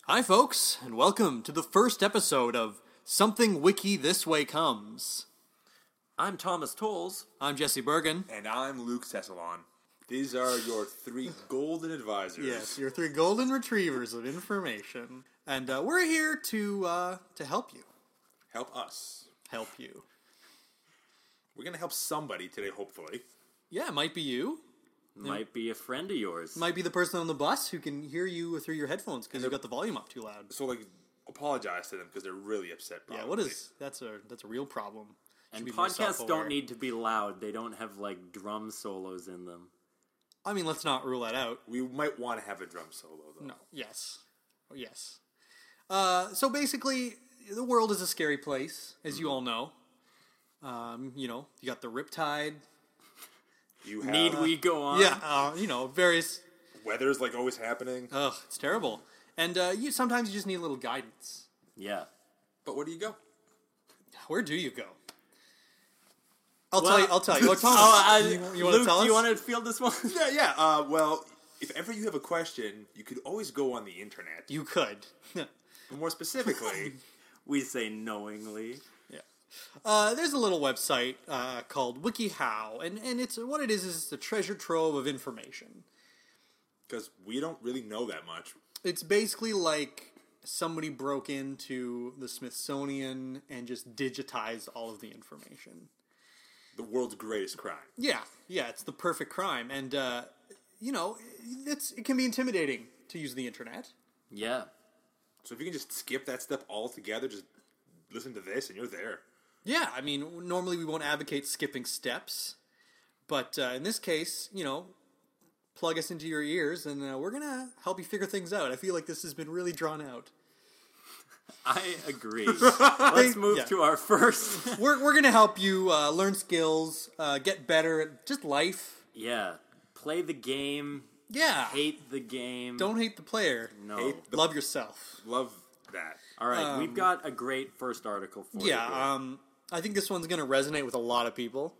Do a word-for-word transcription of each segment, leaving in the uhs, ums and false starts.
Hi, folks, and welcome to the first episode of Something Wiki This Way Comes. I'm Thomas Tolles. I'm Jesse Bergen. And I'm Luke Cessalon. These are your three golden advisors. Yes, your three golden retrievers of information. And uh, we're here to uh, to help you. Help us. Help you. We're going to help somebody today, hopefully. Yeah, it might be you. Might be a friend of yours. Might be the person on the bus who can hear you through your headphones because you got the volume up too loud. So, like, apologize to them because they're really upset, probably. Yeah, what is... That's a, that's a real problem. Should And be more podcasts self-aware. don't need to be loud. They don't have, like, drum solos in them. I mean, let's not rule that out. We might want to have a drum solo, though. No. Yes. Oh, yes. Uh, so basically, the world is a scary place, as you all know. Um, you know, you got the Riptide. You have... Need we go on? Yeah, uh, you know, various... Weather's, like, always happening. Ugh, it's terrible. And uh, you sometimes you just need a little guidance. Yeah. But where do you go? Where do you go? I'll Well- tell you. I'll tell you. Oh, Thomas, Oh, I, you, you want to Luke, tell us? do you want to field this one? Yeah, yeah. Uh, well, if ever you have a question, you could always go on the internet. You could. But more specifically... We say knowingly. Yeah. Uh, there's a little website uh, called WikiHow, and, and it's what it is is it's a treasure trove of information. Because we don't really know that much. It's basically like somebody broke into the Smithsonian and just digitized all of the information. The world's greatest crime. Yeah, yeah, it's the perfect crime, and uh, you know, it's it can be intimidating to use the internet. Yeah. So if you can just skip that step altogether, just listen to this and you're there. Yeah, I mean, normally we won't advocate skipping steps, but uh, in this case, you know, plug us into your ears, and uh, we're gonna help you figure things out. I feel like this has been really drawn out. I agree. Let's move Yeah. to our first. We're we're gonna help you uh, learn skills, uh, get better at just life. Yeah. Play the game. Yeah, Hate the game. don't hate the player. No. Hate the- Love yourself. Love that. All right. Um, we've got a great first article for you. Yeah, here. um, I think this one's gonna resonate with a lot of people.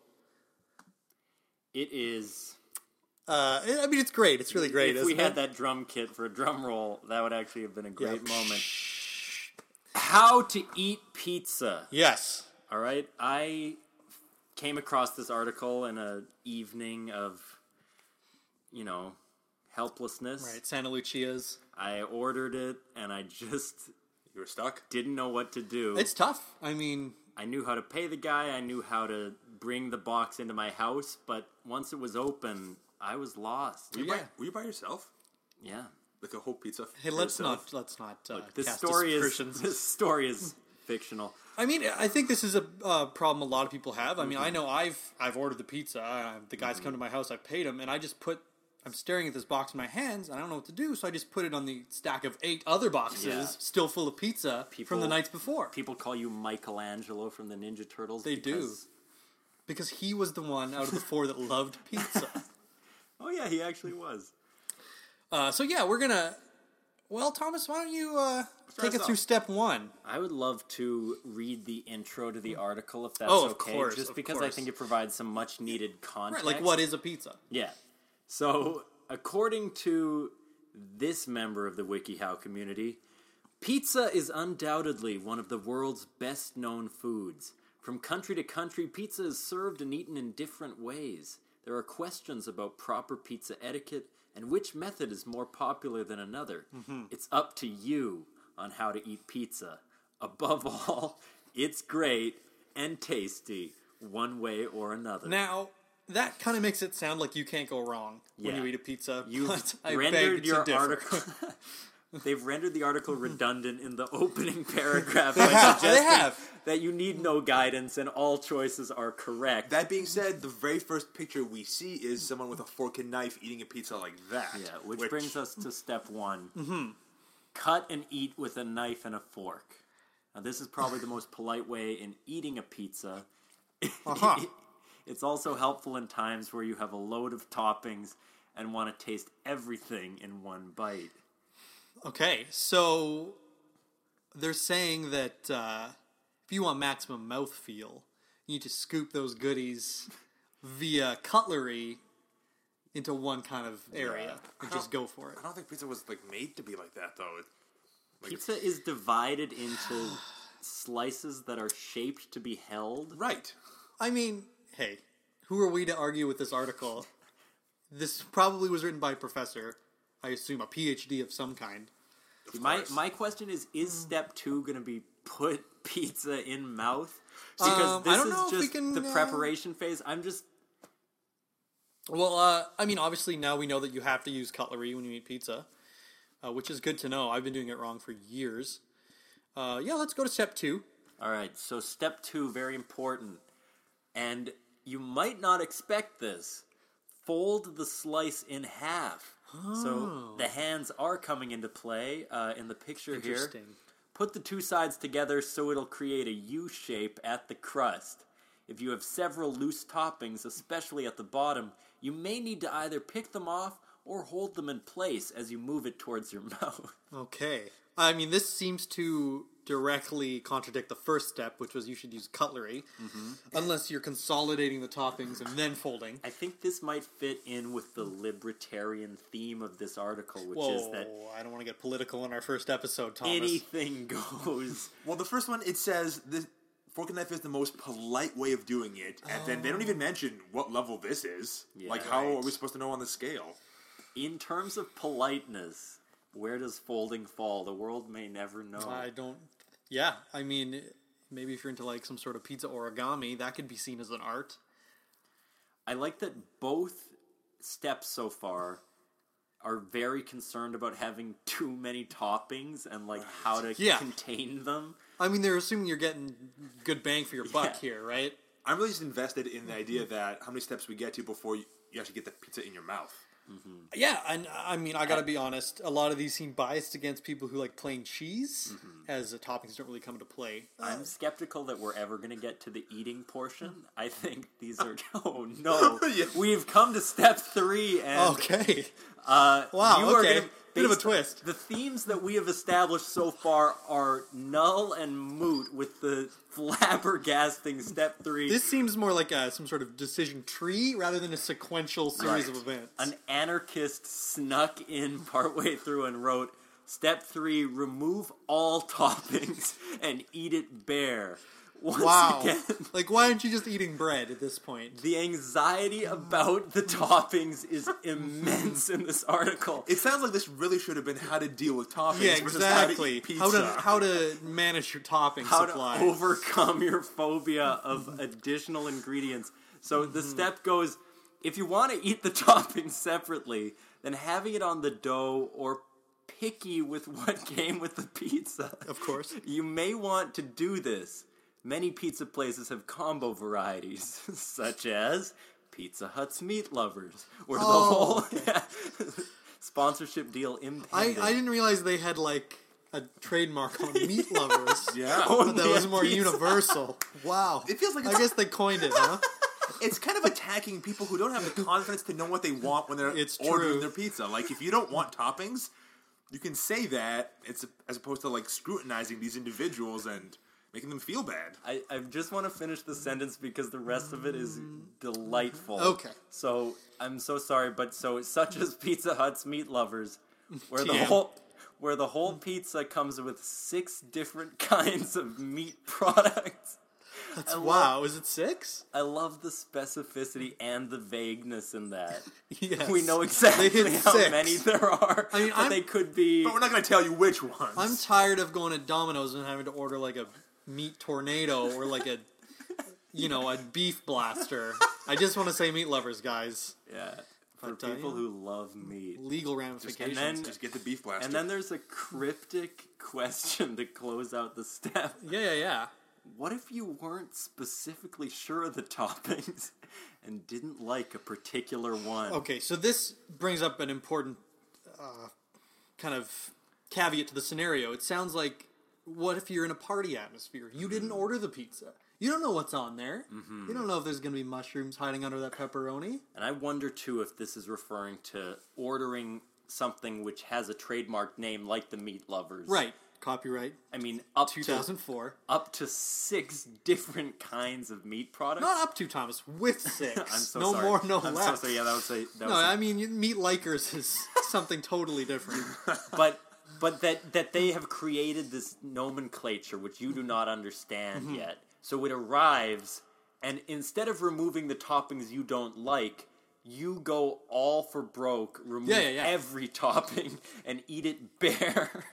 It is... Uh, I mean, it's great. It's really great. If we isn't had it? that drum kit for a drum roll, that would actually have been a great Yeah. moment. How to eat pizza. Yes. All right. I came across this article in an evening of, you know, helplessness. Right, Santa Lucia's. I ordered it, and I just You were stuck? didn't know what to do. It's tough. I mean, I knew how to pay the guy. I knew how to bring the box into my house. But once it was open, I was lost. Were you, Yeah. by, were you by yourself? Yeah. Like a whole pizza? hey, for let's yourself? not let's not uh, This cast story is aspersions. this story is fictional. I mean, I think this is a uh, problem a lot of people have. I mean, Mm-hmm. I know I've I've ordered the pizza. Uh, the guys come to my house. I paid him, and I just put. I'm staring at this box in my hands. And I don't know what to do, so I just put it on the stack of eight other boxes, Yeah. still full of pizza People- from the nights before. People call you Michelangelo from the Ninja Turtles. They do. because- Because he was the one out of the four that loved pizza. Oh yeah, he actually was. Uh, so yeah, we're gonna. Well, Thomas, why don't you uh, take us us through off. step one? I would love to read the intro to the article if that's Oh, of okay. course, just of because I course. think it provides some much needed context. Right, like what is a pizza? Yeah. So, according to this member of the WikiHow community, pizza is undoubtedly one of the world's best known foods. From country to country, pizza is served and eaten in different ways. There are questions about proper pizza etiquette and which method is more popular than another. It's up to you on how to eat pizza. Above all, it's great and tasty, one way or another. Now, that kind of makes it sound like you can't go wrong when Yeah. you eat a pizza. You've but I rendered beg your to differ. article. They've rendered the article redundant in the opening paragraph They by have, they suggesting have. that you need no guidance and all choices are correct. That being said, the very first picture we see is someone with a fork and knife eating a pizza like that. yeah, which, brings us to step one. Mm-hmm. Cut and eat with a knife and a fork. Now, this is probably the most polite way in eating a pizza. Uh-huh. It's also helpful in times where you have a load of toppings and want to taste everything in one bite. Okay, so they're saying that uh, if you want maximum mouthfeel, you need to scoop those goodies via cutlery into one kind of area Yeah. and I just don't- go for it. I don't think pizza was like made to be like that though. It, Pizza is divided into slices that are shaped to be held. Right. I mean, hey, who are we to argue with this article? This probably was written by a professor, I assume a P H D of some kind. Of My course. my question is: Is step two going to be put pizza in mouth? Because Um, this I don't is know if we just can, the uh, preparation phase. I'm just Well, uh, I mean, obviously now we know that you have to use cutlery when you eat pizza, uh, which is good to know. I've been doing it wrong for years. Uh, yeah, let's go to step two. all right. So step two, very important, and you might not expect this. Fold the slice in half. So the hands are coming into play uh, in the picture here. Interesting. Put the two sides together so it'll create a U shape at the crust. If you have several loose toppings, especially at the bottom, you may need to either pick them off or hold them in place as you move it towards your mouth. Okay. I mean, this seems to directly contradict the first step, which was you should use cutlery, unless you're consolidating the toppings and then folding. I think this might fit in with the libertarian theme of this article, which Whoa, is that I don't want to get political in our first episode, Thomas. anything goes. Well, the first one, it says this fork and knife is the most polite way of doing it, and then they don't even mention what level this is. Yeah, like, how right. are we supposed to know on the scale? In terms of politeness, where does folding fall? The world may never know. I don't... Yeah, I mean, maybe if you're into, like, some sort of pizza origami, that could be seen as an art. I like that both steps so far are very concerned about having too many toppings and, like, how to Yeah. contain them. I mean, they're assuming you're getting good bang for your buck Yeah. here, right? I'm really just invested in the idea that how many steps we get to before you, you actually get the pizza in your mouth. Yeah, and I mean, I gotta be honest. A lot of these seem biased against people who like plain cheese, as the toppings don't really come into play. I'm skeptical that we're ever going to get to the eating portion. I think these are... Oh, no. Yeah. We've come to step three, and... Okay. Uh, Wow, you are okay. gonna- Bit of a based- twist. The themes that we have established so far are null and moot with the flabbergasting step three. This seems more like a, some sort of decision tree rather than a sequential series Right. of events. An anarchist snuck in partway through and wrote, Step three, remove all toppings and eat it bare. Once Wow. again, Like, why aren't you just eating bread at this point? the anxiety about the toppings is immense in this article. It sounds like this really should have been how to deal with toppings Yeah, versus how to exactly. eat pizza. How to how to manage your topping How supply. to overcome your phobia of additional ingredients. So the step goes, if you want to eat the toppings separately, then having it on the dough or picky with what came with the pizza. Of course. You may want to do this. Many pizza places have combo varieties, such as Pizza Hut's Meat Lovers, where Oh. the whole sponsorship deal I, impending. I didn't realize they had like a trademark on meat lovers. Yeah. Only That was at more Pizza universal. Wow. It feels like I it's- guess they coined it, huh? It's kind of attacking people who don't have the confidence to know what they want when they're It's ordering true. their pizza. Like, if you don't want toppings, you can say that, it's as opposed to, like, scrutinizing these individuals and making them feel bad. I, I just want to finish the sentence because the rest of it is delightful. Okay. So I'm so sorry, but so such as Pizza Hut's Meat Lovers, where the T M. whole where the whole pizza comes with six different kinds of meat products. That's, I wow. Is it six? I love the specificity and the vagueness in that. Yes. We know exactly They hit how six. many there are. I mean, but I'm- they could be. But we're not going to tell you which ones. I'm tired of going to Domino's and having to order like a meat tornado or like a, you know, a beef blaster. I just want to say meat lovers, guys. Yeah. For But, uh, people yeah. who love meat. Legal and ramifications. then- Just get the beef blaster. And then there's a cryptic question to close out the step. yeah, yeah, yeah. What if you weren't specifically sure of the toppings and didn't like a particular one? Okay, so this brings up an important uh, kind of caveat to the scenario. It sounds like, what if you're in a party atmosphere? You didn't order the pizza. You don't know what's on there. Mm-hmm. You don't know if there's going to be mushrooms hiding under that pepperoni. And I wonder, too, if this is referring to ordering something which has a trademark name like the Meat Lovers. Right. Copyright I mean, up two to thousand four. up to six different kinds of meat products. Not up to, Thomas. With six. I'm so no sorry. more, no I'm less. so sorry. Yeah, that was a that No, was a- I mean, meat likers is something totally different. but but that that they have created this nomenclature which you do not understand Mm-hmm. yet. So it arrives, and instead of removing the toppings you don't like, you go all for broke, remove Yeah, yeah, yeah. every topping, and eat it bare.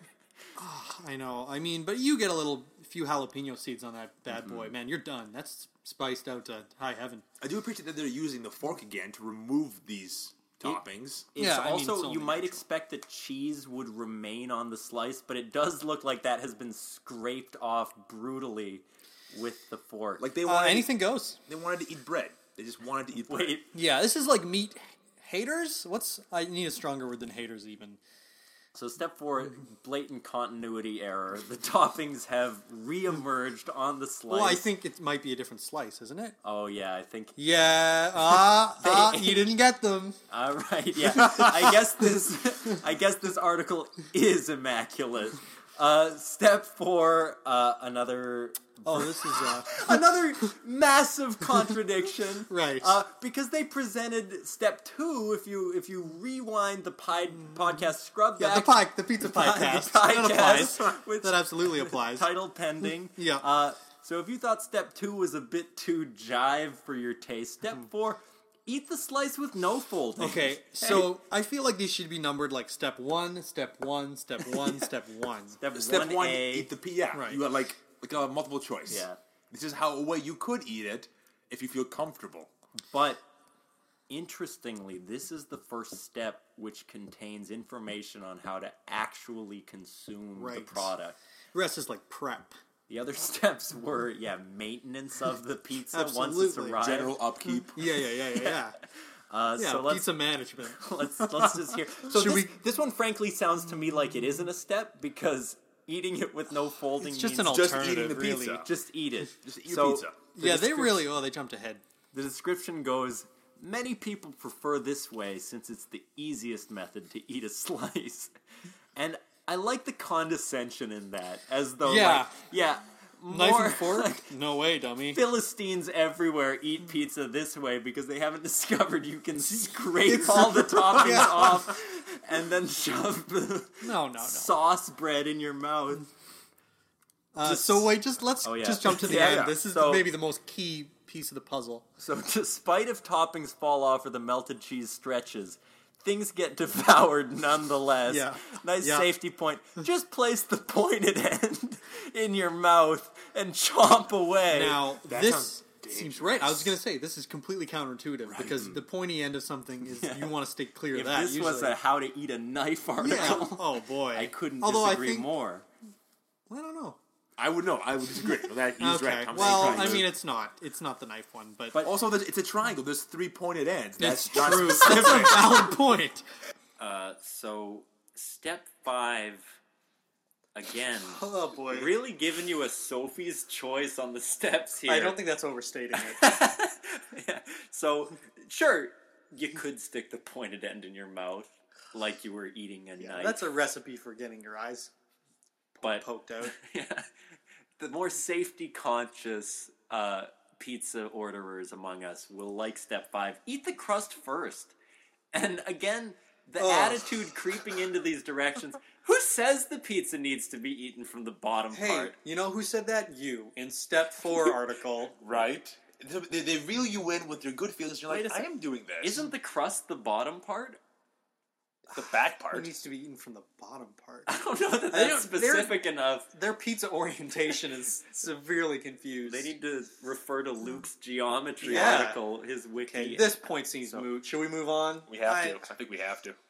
I know. I mean, but you get a little few jalapeno seeds on that bad Mm-hmm. boy, man. You're done. That's spiced out to high heaven. I do appreciate that they're using the fork again to remove these toppings. It's Yeah, I mean, also, it's only you might natural. expect that cheese would remain on the slice, but it does look like that has been scraped off brutally with the fork. Like they Uh, wanted, anything goes. they wanted to eat bread. They just wanted to eat bread. Wait, Yeah, this is like meat haters. What's I need a stronger word than haters even. so step four, blatant continuity error. The toppings have re-emerged on the slice. Well, I think it might be a different slice, isn't it? Oh yeah, I think. Yeah. Ah, ah, you didn't get them. All right, yeah. I guess this. I guess this article is immaculate. Uh, step four, uh, another Oh, this is uh another massive contradiction, Right. Uh, because they presented step two. If you if you rewind the pie, podcast, scrub yeah, the back pie, the pizza pie- pie the cast. pie That applies. cast, which- That absolutely applies. title pending. Yeah. Uh, so if you thought step two was a bit too jive for your taste, step four, eat the slice with no folding. Okay, so I feel like these should be numbered like step one, step one, step one, step one. step, Step one, one, A, eat the pea. Yeah, Right. you got like like a multiple choice. Yeah. This is how a way you could eat it if you feel comfortable. But interestingly, this is the first step which contains information on how to actually consume the Right. product. The rest is like prep. The other steps were, yeah, maintenance of the pizza once it's Absolutely. arrived. General upkeep. Yeah, yeah, yeah, yeah, yeah. Uh, Yeah, so let's pizza management. let's let's just hear. So Should this, we- this one, frankly, sounds to me like it isn't a step because eating it with no folding It's just means an just alternative, eating the really. pizza. just eat it. Just eat your So, pizza. the Yeah, they descrip- really. Oh, they jumped ahead. The description goes, many people prefer this way since it's the easiest method to eat a slice. And I like the condescension in that, as though, Yeah. like, yeah, Knife more and fork? No way, dummy. Philistines everywhere eat pizza this way because they haven't discovered you can scrape all the toppings Yeah. off and then shove the No, no, no. sauce bread in your mouth. Uh, so wait, just let's Oh, yeah. just jump to the Yeah, end. yeah. This is So- maybe the most key piece of the puzzle. So, despite if toppings fall off or the melted cheese stretches, things get devoured nonetheless. Yeah. Nice Yeah. safety point. Just place the pointed end in your mouth and chomp away. Now, That this sounds seems right. I was going to say this is completely counterintuitive because the pointy end of something is you want to stay clear if of that. this usually. was a how to eat a knife article, yeah. Oh boy. I couldn't Although disagree I think, more. Well, I don't know. I would know. I would disagree. But that, he's Okay. right. I'm Well, saying I triangle. mean, it's not. It's not the knife one, but, But- also there's- it's a triangle. There's three pointed ends. it's That's not true. That's specific. a valid point. Uh, so, step five, again, Oh boy. really giving you a Sophie's choice on the steps here. I don't think that's overstating it. Yeah. So, sure, you could stick the pointed end in your mouth like you were eating a knife. That's a recipe for getting your eyes but poked out. yeah, the more safety conscious uh, pizza orderers among us will like step five. Eat the crust first. And again, the Ugh. attitude creeping into these directions. Who says the pizza needs to be eaten from the bottom Hey, part? you know who said that? You in step four article. Right? They, they reel you in with your good feelings. You're Wait like, a I sec- am doing this. Isn't the crust the bottom part? the back It part? needs to be eaten from the bottom part. I don't know that They that's don't- they're- specific enough. Their pizza orientation is severely confused. They need to refer to Luke's geometry Yeah. article, his wiki. Okay, this point seems So- moot. Should we move on? We have I, to. I think we have to.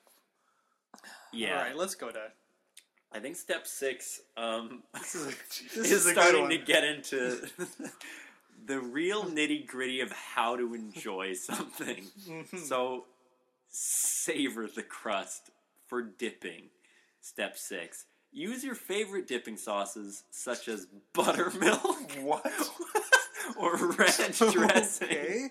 yeah. All right, let's go to. I think step six um, This is, this is is a good starting one. to get into the real nitty gritty of how to enjoy something. Mm-hmm. So, savor the crust for dipping. Step six. Use your favorite dipping sauces, such as buttermilk. What? Or ranch dressing. Okay.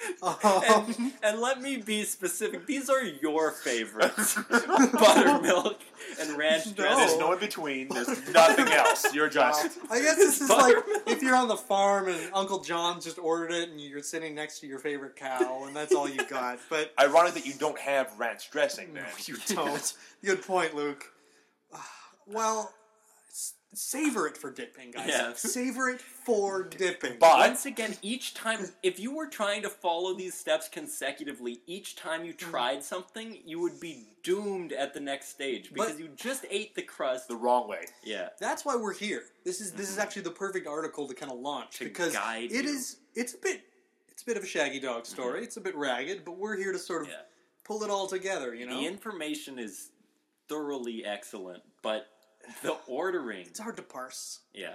And, Um, and let me be specific. These are your favorites: buttermilk and ranch No. dressing. There's no in between. There's nothing else. You're just. I guess this is like Buttermilk. if you're on the farm and Uncle John just ordered it and you're sitting next to your favorite cow and that's all you got. But Ironic that you don't have ranch dressing then. you don't. Good point, Luke. Well, s- savor it for dipping, guys. Yeah. Savor it for dipping. But- Once again, each time, if you were trying to follow these steps consecutively, each time you tried something, you would be doomed at the next stage because But- you just ate the crust. The wrong way. Yeah. That's why we're here. This is this is actually the perfect article to kind of launch To because guide it you. is it's a bit it's a bit of a Shaggy Dog story. It's a bit ragged, but we're here to sort of Yeah. pull it all together. You know, The information is thoroughly excellent, but the ordering, it's hard to parse. yeah.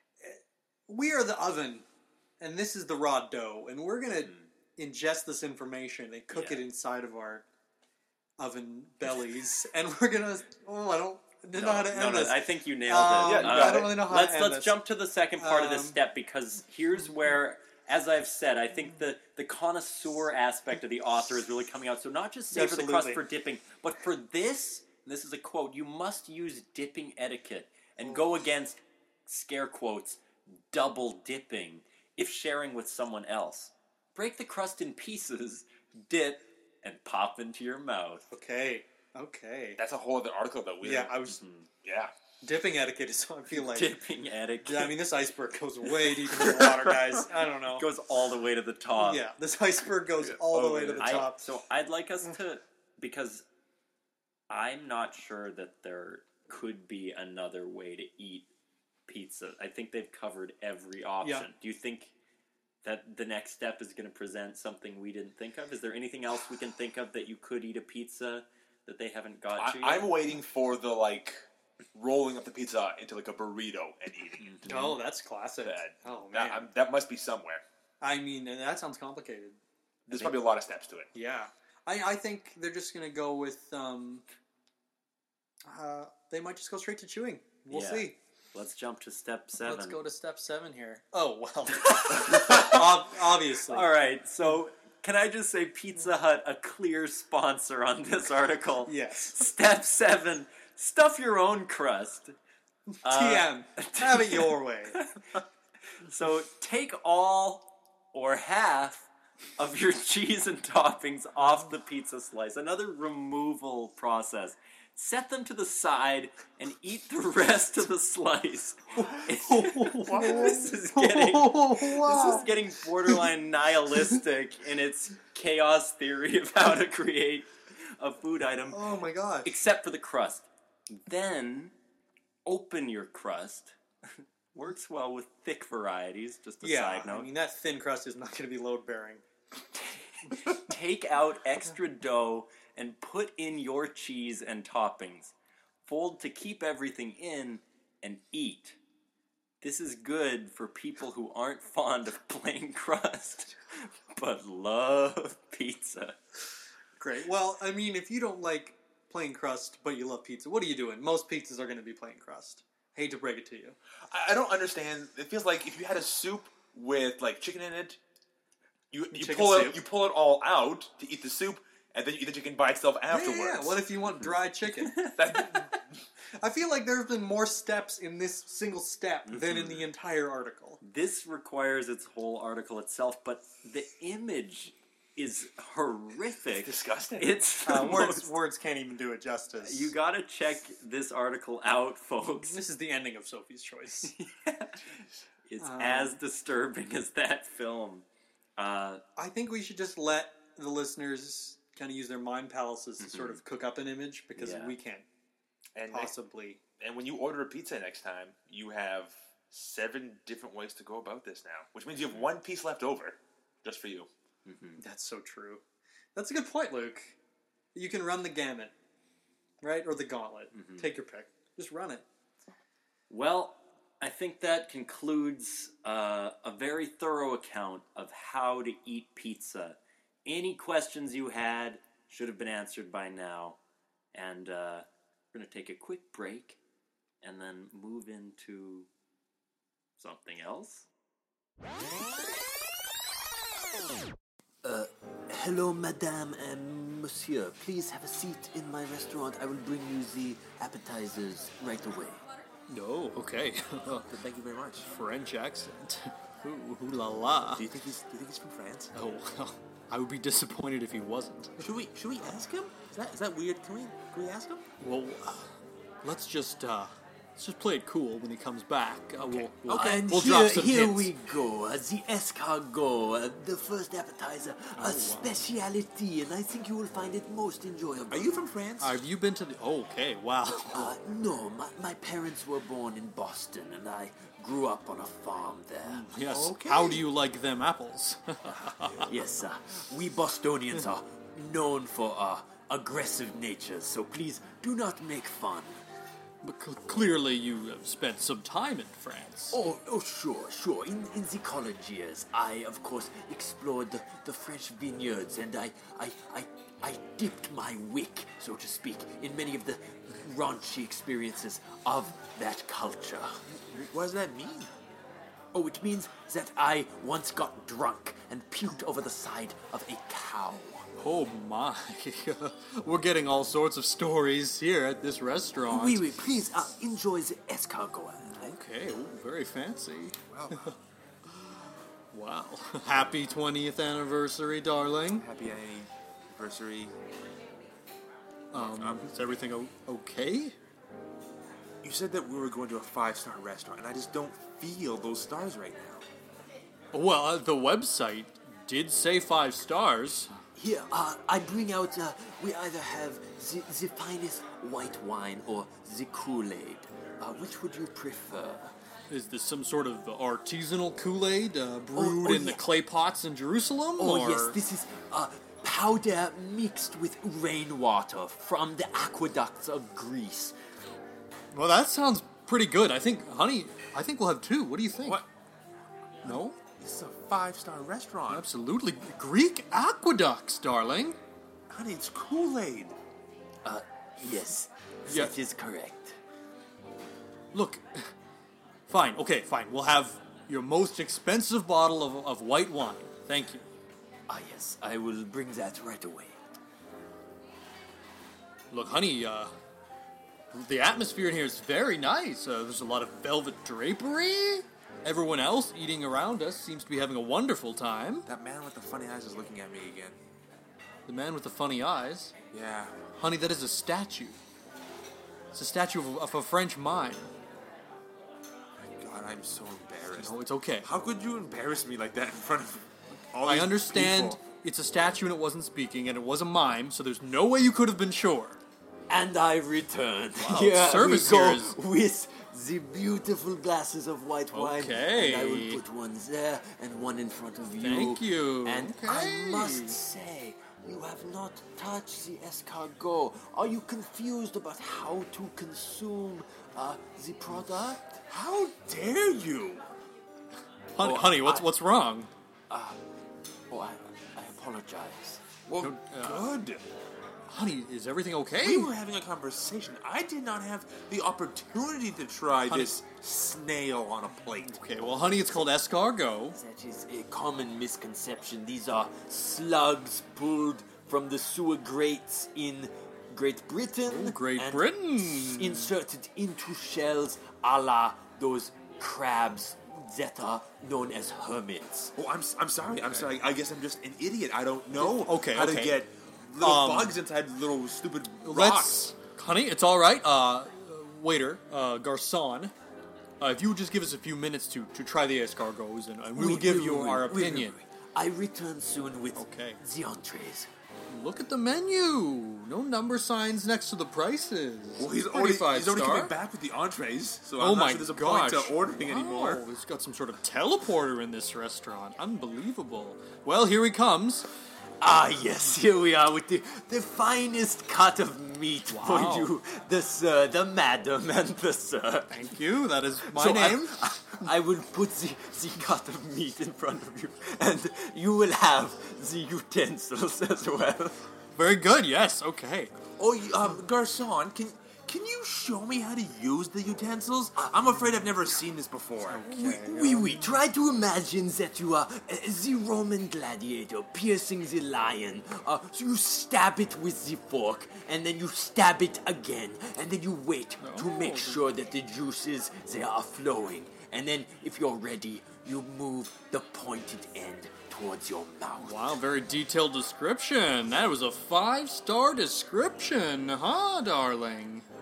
We are the oven, and this is the raw dough, and we're gonna Hmm. ingest this information and cook Yeah. it inside of our oven bellies, and we're gonna. Oh, I don't, I don't know how to end no, no, this. I think you nailed Um, it. Yeah, you Uh, got I don't really know how let's to end let's this. jump to the second part of this Um, step because here's where, as I've said, I think the the connoisseur aspect of the author is really coming out. So not just savor the crust Absolutely. for dipping, but for this, and this is a quote, you must use dipping etiquette and go against scare quotes double dipping if sharing with someone else. Break the crust in pieces, dip, and pop into your mouth. Okay, okay. That's a whole other article that we. Yeah, I was Yeah. dipping etiquette is. I feel like. Dipping etiquette. Yeah, I mean, this iceberg goes way deep into the water, guys. I don't know. goes all the way to the top. Yeah, this iceberg goes all the Oh, way to the I, top. so I'd like us to, because I'm not sure that there could be another way to eat pizza. I think they've covered every option. Yeah. Do you think that the next step is going to present something we didn't think of? Is there anything else we can think of that you could eat a pizza that they haven't got I, to yet? I'm waiting for the like rolling up the pizza into like a burrito and eating it. Oh, that's classic. That, Oh man, that, I'm- that must be somewhere. I mean, and that sounds complicated. There's probably a lot of steps to it. Yeah, I, I think they're just gonna go with. Um, uh, they might just go straight to chewing. We'll Yeah. see. Let's jump to step seven. Let's go to step seven here. Oh well, Ob- obviously. All right, so can I just say Pizza Hut, a clear sponsor on this article? Yes. Step seven, stuff your own crust. Uh, T M, have it your way. So take all or half of your cheese and toppings off the pizza slice. Another removal process. Set them to the side and eat the rest of the slice. This is getting this is getting borderline nihilistic in its chaos theory of how to create a food item, Oh my gosh. except for the crust. Then open your crust. Works well with thick varieties. Just a Yeah, side note. I mean that thin crust is not going to be load bearing. Take out extra dough and put in your cheese and toppings. Fold to keep everything in and eat. This is good for people who aren't fond of plain crust, but love pizza. Great. Well, I mean, if you don't like plain crust, but you love pizza, what are you doing? Most pizzas are going to be plain crust. Hate to break it to you. I, I don't understand. It feels like if you had a soup with like chicken in it, you you Chicken pull soup? it you pull it all out to eat the soup, and then you eat the chicken by itself Yeah, afterwards. yeah, yeah. What if you want dry chicken? That- I feel like there have been more steps in this single step than in the entire article. This requires its whole article itself, but the image is horrific. disgusting. It's the Uh, words, most- words can't even do it justice. You gotta check this article out, folks. This is the ending of Sophie's Choice. It's Um, as disturbing as that film. Uh, I think we should just let the listeners kind of use their mind palaces to sort of cook up an image because Yeah. we can't and next, possibly. and when you order a pizza next time, you have seven different ways to go about this now, which means you have one piece left over just for you. That's so true. That's a good point, Luke. You can run the gamut, right? Or the gauntlet. Take your pick. Just run it. well, I think that concludes uh, a very thorough account of how to eat pizza. Any questions you had should have been answered by now. And uh, we're going to take a quick break and then move into something else. Hello, madame and monsieur. Please have a seat in my restaurant. I will bring you the appetizers right away. No, okay. Thank you very much. French accent. Ooh, ooh la la. Do you think he's Do you think he's from France? Oh, well, I would be disappointed if he wasn't. Should we Should we ask him? Is that Is that weird? Can we Can we ask him? Well, uh, let's just uh, let's just play it cool when he comes back. Uh, we'll, we'll, Okay, and we'll here, drop some here hints. we go. Uh, the escargot, uh, the first appetizer, a speciality, and I think you will find it most enjoyable. Are you from France? Have you been to the... Oh, okay, wow. Uh, no, my, my parents were born in Boston, and I grew up on a farm there. Yes. Okay. How do you like them apples? Yes, uh, we Bostonians are known for our aggressive natures, so please do not make fun. But cl- clearly you have spent some time in France. Oh, oh, sure, sure. In, in the college years, I, of course, explored the, the French vineyards, and I, I, I, I dipped my wick, so to speak, in many of the raunchy experiences of that culture. What does that mean? Oh, it means that I once got drunk and puked over the side of a cow. Oh my. We're getting all sorts of stories here at this restaurant. Oui, oui, please, uh, enjoy the escargot. Okay, ooh, very fancy. Wow. Wow. Happy twentieth anniversary, darling. Happy anniversary. Um, is everything o- okay? You said that we were going to a five-star restaurant, and I just don't feel those stars right now. Well, uh, the website did say five stars. Here, uh, I bring out, uh, we either have the, the finest white wine or the Kool-Aid. Uh, which would you prefer? Is this some sort of artisanal Kool-Aid uh, brewed oh, in the yeah. clay pots in Jerusalem? Oh, or... yes, this is uh, powder mixed with rainwater from the aqueducts of Greece. Well, that sounds pretty good. I think, honey, I think we'll have two. What do you think? What? No? This is a five-star restaurant. Absolutely. Greek aqueducts, darling. Honey, it's Kool-Aid. Uh, yes, Yeah. that is correct. Look, fine, okay, fine. We'll have your most expensive bottle of, of white wine. Thank you. Ah, yes, I will bring that right away. Look, honey, uh, the atmosphere in here is very nice. Uh, there's a lot of velvet drapery. Everyone else eating around us seems to be having a wonderful time. That man with the funny eyes is looking at me again. The man with the funny eyes. Yeah. Honey, that is a statue. It's a statue of, of a French mime. My God, I'm so embarrassed. No, it's okay. How could you embarrass me like that in front of all I these understand people? it's a statue and it wasn't speaking, and it was a mime, so there's no way you could have been sure. And I return. Wow, Here service we go here is- with the beautiful glasses of white wine. Okay. And I will put one there and one in front of you. Thank you. And Okay. I must say, you have not touched the escargot. Are you confused about how to consume uh, the product? How dare you? Honey, Oh, honey what's I- what's wrong? Oh, I, I apologize. Well, good. Honey, is everything okay? We were having a conversation. I did not have the opportunity to try Honey. this snail on a plate. Okay, well, honey, it's called escargot. That is a common misconception. These are slugs pulled from the sewer grates in Great Britain. Oh, Great and Britain. s- Inserted into shells a la those crabs that are known as hermits. Oh, I'm I'm sorry. I'm sorry. I guess I'm just an idiot. I don't know Okay, how to okay. get little Um, bugs inside little stupid Let's, rocks. honey, it's all right. Uh, waiter, uh, garçon, uh, if you would just give us a few minutes to, to try the escargots, and, and we will Oui, give oui, you oui, our oui, oui, opinion. oui. I return soon with Okay. the entrees. Look at the menu. No number signs next to the prices. Well, he's Pretty already five he's already star. coming back with the entrees, so Oh I'm my not sure there's a gosh! point to ordering Wow, anymore. He's got some sort of teleporter in this restaurant. Unbelievable. Well, here he comes. Ah, yes, here we are with the, the finest cut of meat Wow. for you, the sir, the madam, and the sir. Thank you. That is my So I- name. I, will put the, the cut of meat in front of you, and you will have the utensils as well. Very good. Yes. Okay. Oh, y- um, garçon, can can you show me how to use the utensils? I'm afraid I've never seen this before. Oui, oui, oui. Try to imagine that you are uh, the Roman gladiator piercing the lion. Uh, so you stab it with the fork, and then you stab it again, and then you wait to make Oh. sure that the juices they are flowing. And then, if you're ready, you move the pointed end towards your mouth. Wow, very detailed description. That was a five-star description, huh, darling?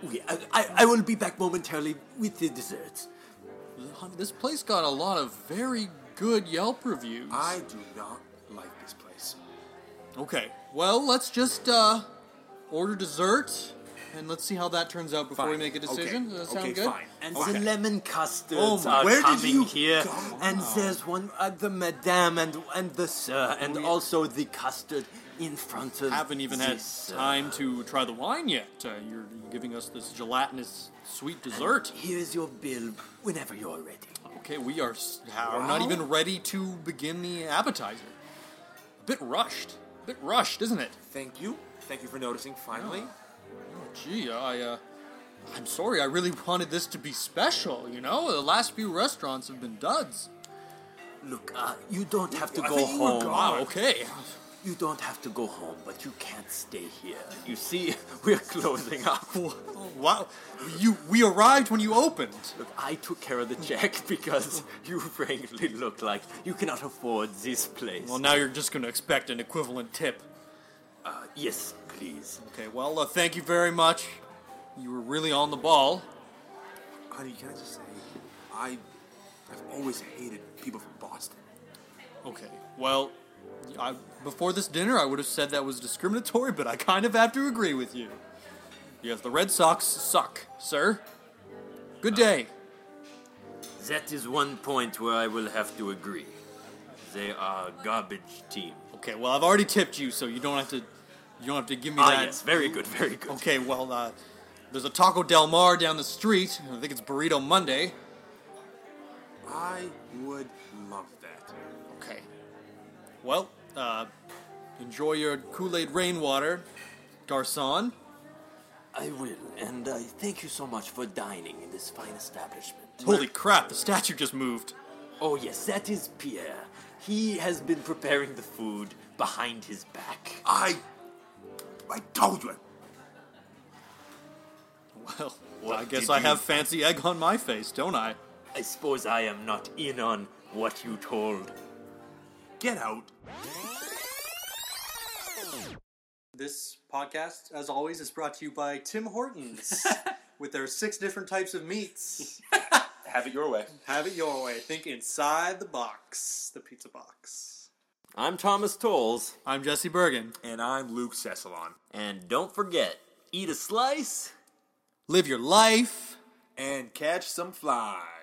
Oui, I, I, I will be back momentarily with the desserts. Honey, this place got a lot of very good Yelp reviews. I do not like this place. Okay, well, let's just uh, order dessert, and let's see how that turns out before we Fine. make a decision. Okay. Does that sound Okay, good? fine. And Okay. the lemon custards Oh my- are Where did coming you here. go? And there's one, uh, the madame and and the sir, and also the custard in front of Haven't even had this, uh, time to try the wine yet. Uh, you're giving us this gelatinous sweet dessert. Here's your bill whenever you're ready. Okay, we are, s- are not even ready to begin the appetizer. A bit rushed. A bit rushed, isn't it? Thank you. Thank you for noticing, finally. Oh, gee, I, uh, I'm sorry. I really wanted this to be special, you know? The last few restaurants have been duds. Look, uh, you don't have to I go think you were home. gone. Wow, okay. You don't have to go home, but you can't stay here. You see, we're closing up. Wow. You, we arrived when you opened. Look, I took care of the check because you frankly look like you cannot afford this place. Well, now you're just going to expect an equivalent tip. Uh, yes, please. Okay, well, uh, thank you very much. You were really on the ball. Honey, can I just say, I, I've always hated people from Boston. Okay, well, I, before this dinner, I would have said that was discriminatory, but I kind of have to agree with you. Yes, the Red Sox suck, sir. Good day. That is one point where I will have to agree. They are a garbage team. Okay, well, I've already tipped you, so you don't have to. You don't have to give me Ah, that. yes, very good, very good. Okay, well, uh, there's a Taco Del Mar down the street. I think it's Burrito Monday. I would love that. Okay. Well, uh, enjoy your Kool-Aid rainwater, Garcon. I will, and I thank you so much for dining in this fine establishment. Holy crap, the statue just moved. Oh, yes, that is Pierre. He has been preparing the food behind his back. I, I told you. Well, What I guess did I you- have fancy egg on my face, don't I? I suppose I am not in on what you told. Get out. This podcast, as always, is brought to you by Tim Hortons with their six different types of meats. Have it your way. Have it your way. Think inside the box, the pizza box. I'm Thomas Tolles, I'm Jesse Bergen. And I'm Luke Cessalon. and don't forget, eat a slice. Live your life. And catch some flies.